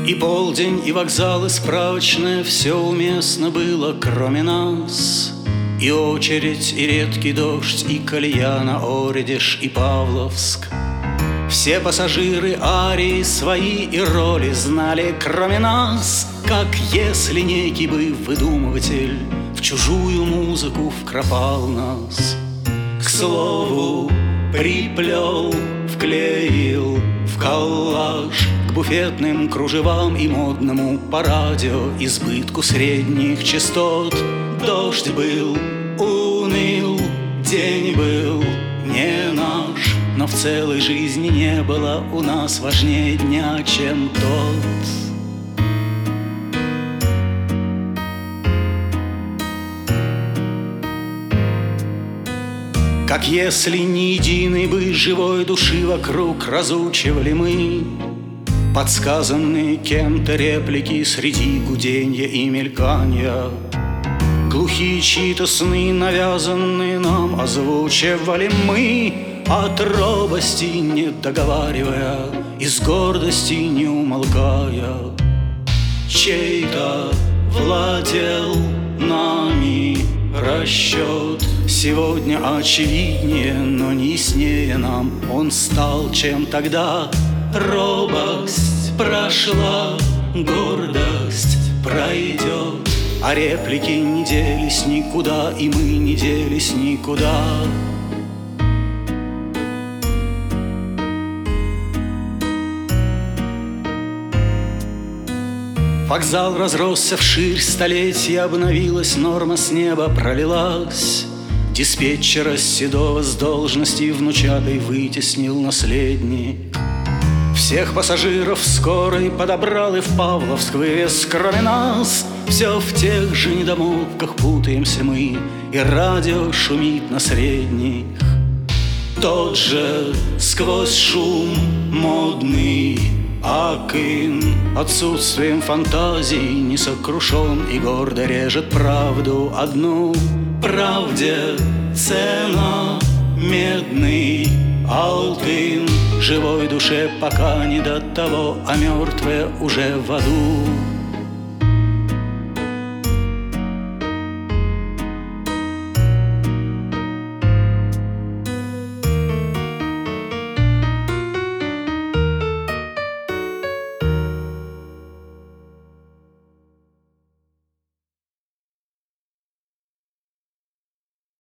И полдень, и вокзал, и справочная — все уместно было, кроме нас. И очередь, и редкий дождь, и Кальяна, Оридиш, и Павловск. Все пассажиры арии свои и роли знали, кроме нас, как если некий бы выдумыватель в чужую музыку вкропал нас. К слову, приплел, вклеил в коллаж к буфетным кружевам и модному по радио избытку средних частот. Дождь был, уныл, день был не наш, но в целой жизни не было у нас важнее дня, чем тот. Как если ни единой бы живой души вокруг разучивали мы подсказанные кем-то реплики среди гуденья и мельканья. Глухие чьи-то сны, навязанные нам, озвучивали мы, от робости не договаривая и с гордости не умолкая. Чей-то владел нами расчет, сегодня очевиднее, но не яснее нам он стал, чем тогда. Робость прошла, гордость пройдет, а реплики не делись никуда, и мы не делись никуда. Вокзал разросся вширь, столетия обновилась, норма с неба пролилась. Диспетчера седого с должности внучатой вытеснил наследник. Всех пассажиров скорой подобрал и в Павловск вывез, кроме нас. Все в тех же недомолвках путаемся мы, и радио шумит на средних. Тот же сквозь шум модный Акын отсутствием фантазий не сокрушен и гордо режет правду одну. Правде цена медный алтын, живой душе пока не до того, а мертвая уже в аду.